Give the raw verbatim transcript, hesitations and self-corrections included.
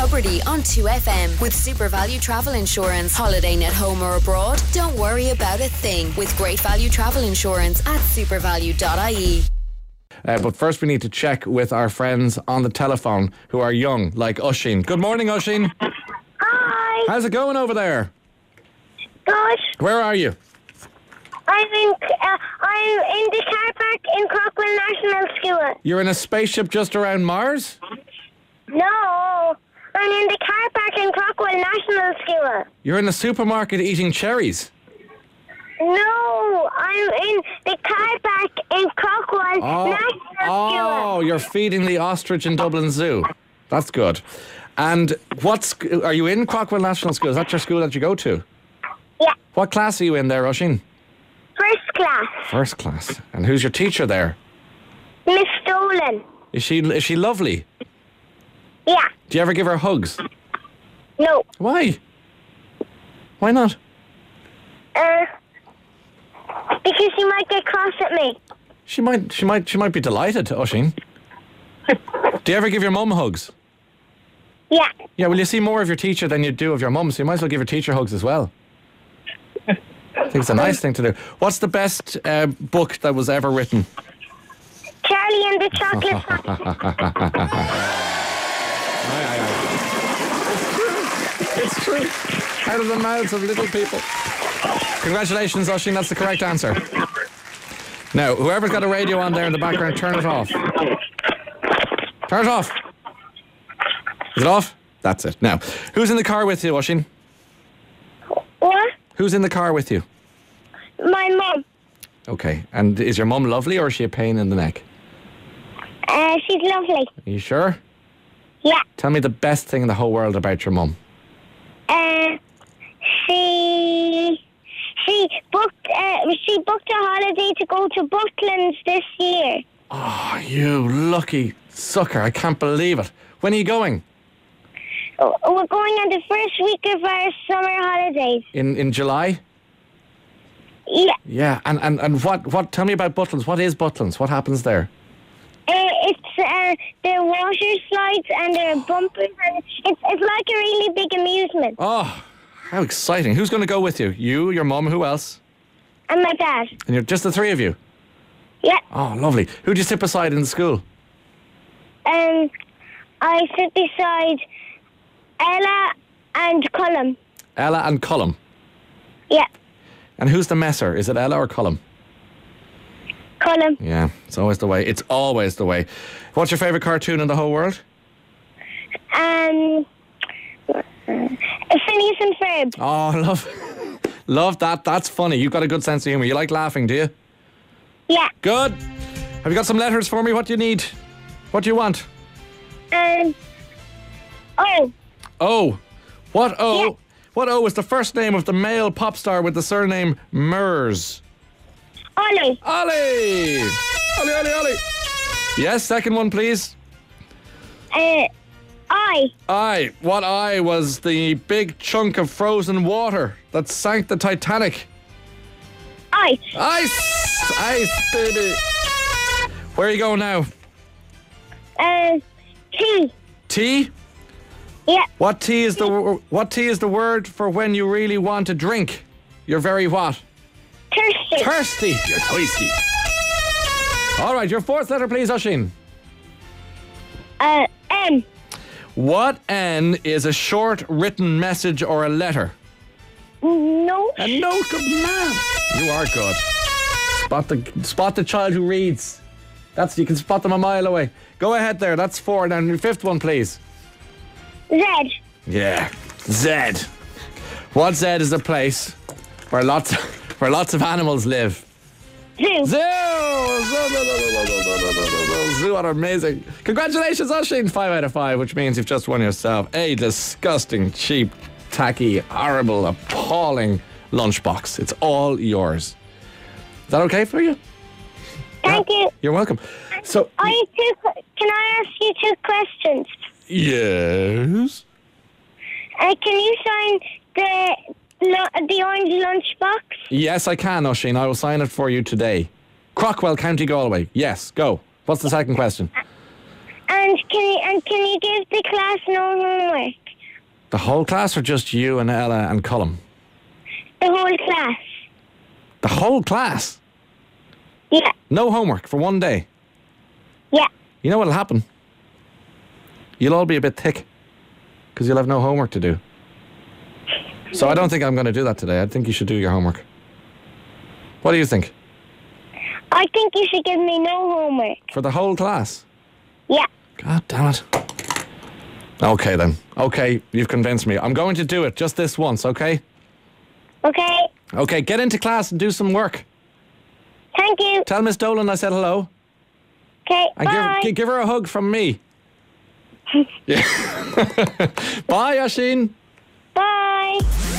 Tubridy on two F M with Super Value Travel Insurance. Holidaying at home or abroad? Don't worry about a thing with Great Value Travel Insurance at supervalue dot I E. Uh, but first we need to check with our friends on the telephone who are young, like Oisín. Good morning, Oisín. Hi. How's it going over there? Good. Where are you? I'm in, uh, I'm in the car park in Crockwell National School. You're in a spaceship just around Mars? No, I'm in the car park in Crockwell National School. You're in the supermarket eating cherries? No, I'm in the car park in Crockwell Oh, National oh, School. you're feeding the ostrich in Dublin Zoo. That's good. And what's are you in Crockwell National School? Is that your school that you go to? Yeah, What class are you in there, Oisín? first class. First class. And who's your teacher there? Miss Dolan. Is she is she lovely? Yeah, Do you ever give her hugs? no. Why? Why not? Uh, because you might get cross at me. She might she might she might be delighted, Oisín. Do you ever give your mum hugs? Yeah. Yeah, well, you see more of your teacher than you do of your mum, so you might as well give your teacher hugs as well. I think it's a nice thing to do. What's the best uh, book that was ever written? Charlie and the Chocolate Factory. It's true. Out of the mouths of little people. Congratulations, Oisín, that's the correct answer. Now, whoever's got a radio on there in the background, turn it off. Turn it off. Is it off? That's it. Now, who's in the car with you, Oisín? What? Who's in the car with you? My mum. Okay. And is your mum lovely or is she a pain in the neck? Uh, she's lovely. Are you sure? Yeah. Tell me the best thing in the whole world about your mum. Uh, she she booked uh, she booked a holiday to go to Butlins this year. Oh, you lucky sucker. I can't believe it. When are you going? Oh, we're going on the first week of our summer holidays. In in July? Yeah. Yeah. And, and, and what, what, tell me about Butlins. What is Butlins? What happens there? Uh, it's uh, there are water slides and there are bumpers and it's it's like a really big amusement. Oh, how exciting. Who's going to go with you? You, your mum, who else? And my dad. And you're just the three of you? Yeah. Oh, lovely. Who do you sit beside in the school? Um, I sit beside Ella and Colum. Ella and Colum. Yeah. And who's the messer? Is it Ella or Colum? Colum. Yeah, it's always the way. It's always the way. What's your favourite cartoon in the whole world? Um, Phineas and Ferb. Oh, love, love that. That's funny. You've got a good sense of humour. You like laughing, do you? Yeah. Good. Have you got some letters for me? What do you need? What do you want? Um, oh. O. What O? Yeah. What O is the first name of the male pop star with the surname Murs? Ollie. Ollie! Ollie, Ollie, Ollie. Yes, second one, please. Uh, I. I. What I was the big chunk of frozen water that sank the Titanic. Ice. Ice! Ice, baby. Where are you going now? Uh, T. Tea? Yeah. What tea is the wo- what tea is the word for when you really want a drink? You're very what? Thirsty. Thirsty. You're thirsty. All right, your fourth letter, please, Oisín. Uh, M. What N is a short written message or a letter? No. A note, good man. You are good. Spot the spot the child who reads. That's you can spot them a mile away. Go ahead there. That's four. Now your fifth one, please. Z. Yeah, Z. What Z is a place where lots where lots of animals live? Zoo. Zoo. Zoo. Zoo are amazing. Congratulations, Oisín. Five out of five, which means you've just won yourself a disgusting, cheap, tacky, horrible, appalling lunchbox. It's all yours. Is that okay for you? Thank Yeah. you. You're welcome. So, I have two, que- can I ask you two questions? yes. Uh, can you sign the lu- the orange lunchbox? Yes, I can, Oisín. I will sign it for you today. Crockwell, County Galway. Yes, go. What's the second question? and can you and can you give the class no homework? The whole class or just you and Ella and Cullum? The whole class. The whole class? Yeah. No homework for one day? Yeah. You know what'll happen? You'll all be a bit thick because you'll have no homework to do. So I don't think I'm going to do that today. I think you should do your homework. What do you think? I think you should give me no homework. For the whole class? Yeah. God damn it. Okay then. Okay, you've convinced me. I'm going to do it just this once, okay? Okay. Okay, get into class and do some work. Thank you. Tell Miss Dolan I said hello. Okay. And Bye. give, give her a hug from me. Yeah. Bye, Oisín. Bye.